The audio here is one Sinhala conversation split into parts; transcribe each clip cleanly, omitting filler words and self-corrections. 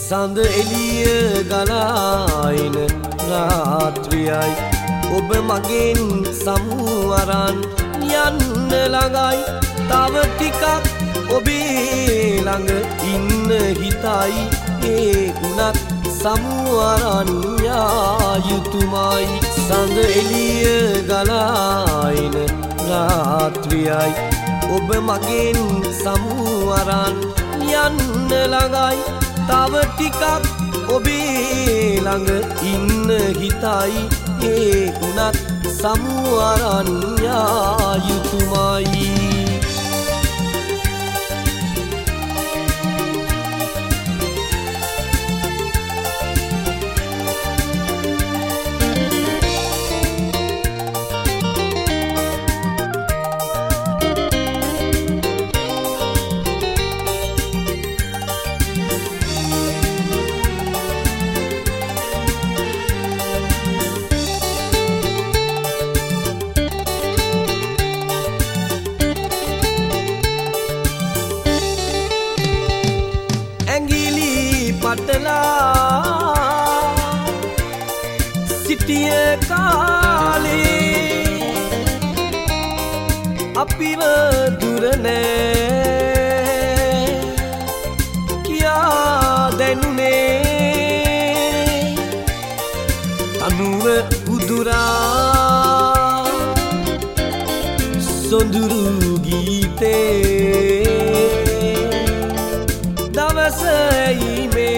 සඳ එළිය ගලායින රාත්‍රියයි ඔබ මගෙන් සමුවරන් යන්න ළඟයි තව ටිකක් ඔබේ ළඟ ඉන්න හිතයි ඒ උනත් සමුවරන් යා යුතුමයි සඳ එළිය ගලායින රාත්‍රියයි ඔබ මගෙන් සමුවරන් යන්න ළඟයි තව ටිකක් ඔබේ ළඟ ඉන්න හිතයි ඒ උනත් සමුවරන් යා යුතුමයි පටලා සිටිය කාලේ අපිව දුර නෑ කියා දැනුනේ අනුව උදුරා සොඳුරු ගීතේ දවසයි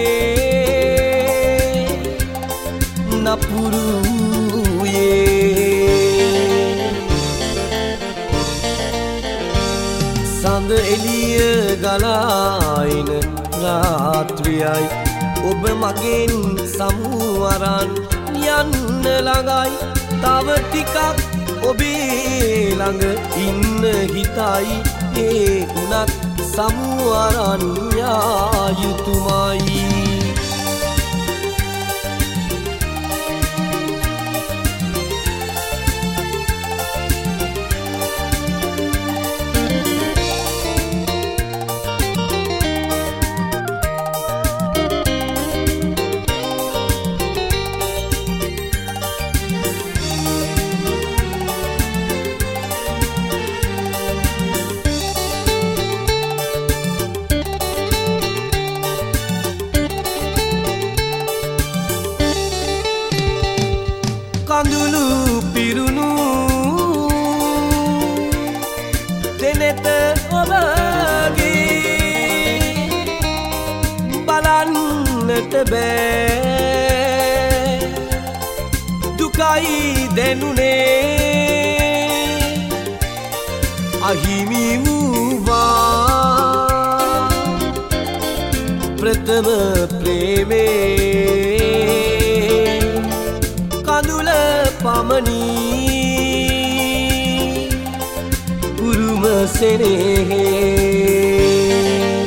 සඳ එළිය ගලායින රාත්‍රියයි ඔබ මගෙන් සමුවරන් යන්න ළඟයි තව ටිකක් ඔබේ ළඟ ඉන්න හිතයි ඒ උනත් සමුවරන් යා යුතුමයි කඳුළු පිරුණු දෙනෙත ඔබගේ බලන්නට බෑ දුකයි දැනුනේ අහිමි වූවා ප්‍රථම ප්‍රේමේ පමණි උරුම සෙනෙහේ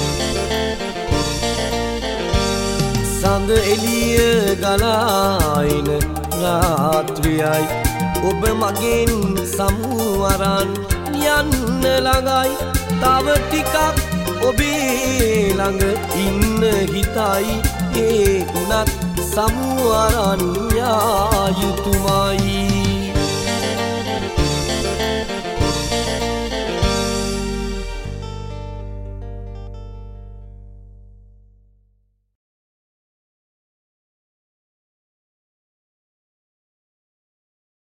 සඳ එළිය ගලායින රාත්‍රියයි ඔබ මගෙන් සමුවරන් යන්න ළඟයි තව ටිකක් ඔබේ ළඟ ඉන්න හිතයි ඒ උනත් සමුවරන් යා යුතුමයි